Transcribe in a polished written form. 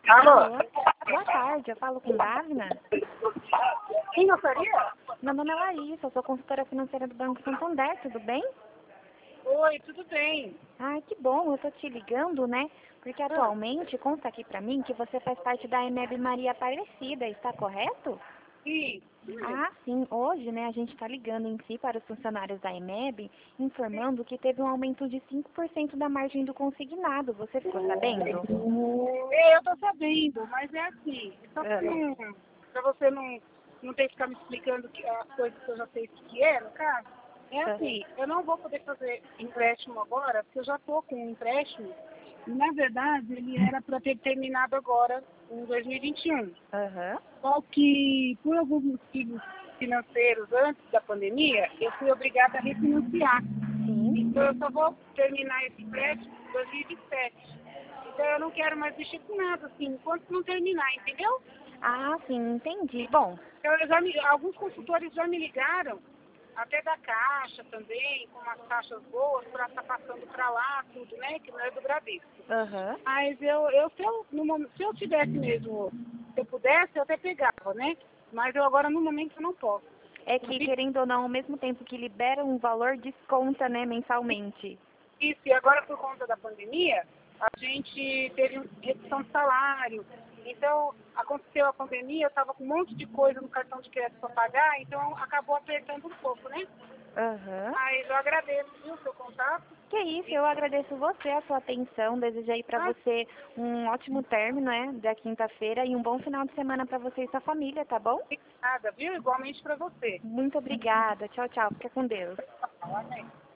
Alô? Alô? Boa tarde, eu falo com Davina. Quem gostaria? Meu nome é Larissa, eu sou consultora financeira do Banco Santander, tudo bem? Oi, tudo bem? Ai, que bom, eu tô te ligando, né? Porque atualmente consta aqui pra mim que você faz parte da EMEB Maria Aparecida, está correto? Sim. Ah, sim. Hoje, né, a gente está ligando em si para os funcionários da EMEB, informando que teve um aumento de 5% da margem do consignado. Você ficou sabendo? Eu tô sabendo, mas é assim, só que pra você não ter que ficar me explicando as coisas que eu já sei o que é, no caso, é assim, eu não vou poder fazer empréstimo agora, porque eu já tô com um empréstimo, e na verdade ele era para ter terminado agora em 2021. Aham. Só que, por alguns motivos financeiros antes da pandemia, eu fui obrigada a refinanciar. Sim. Então, eu só vou terminar esse empréstimo em 2027. Então, eu não quero mais mexer com nada, assim, enquanto não terminar, entendeu? Ah, sim, entendi. Bom, Alguns consultores já me ligaram, até da Caixa também, com umas taxas boas, para estar passando para lá, tudo, né? Que não é do Bradesco. aham. Mas se eu tivesse mesmo, se eu pudesse, eu até pegava, né? Mas eu agora, no momento, eu não posso. É que, querendo ou não, ao mesmo tempo que libera um valor, desconta, né, mensalmente. Isso, e agora por conta da pandemia, a gente teve redução de salário. Então, aconteceu a pandemia, eu estava com um monte de coisa no cartão de crédito para pagar, então acabou apertando um pouco, né? Aham. Mas eu agradeço, viu, o seu contato. Que isso, eu agradeço você, a sua atenção, desejo aí pra Ah, você um ótimo término, né, da quinta-feira e um bom final de semana pra você e sua família, tá bom? nada, viu? Igualmente para você. Muito obrigada, tchau, tchau, fica com Deus. Amém.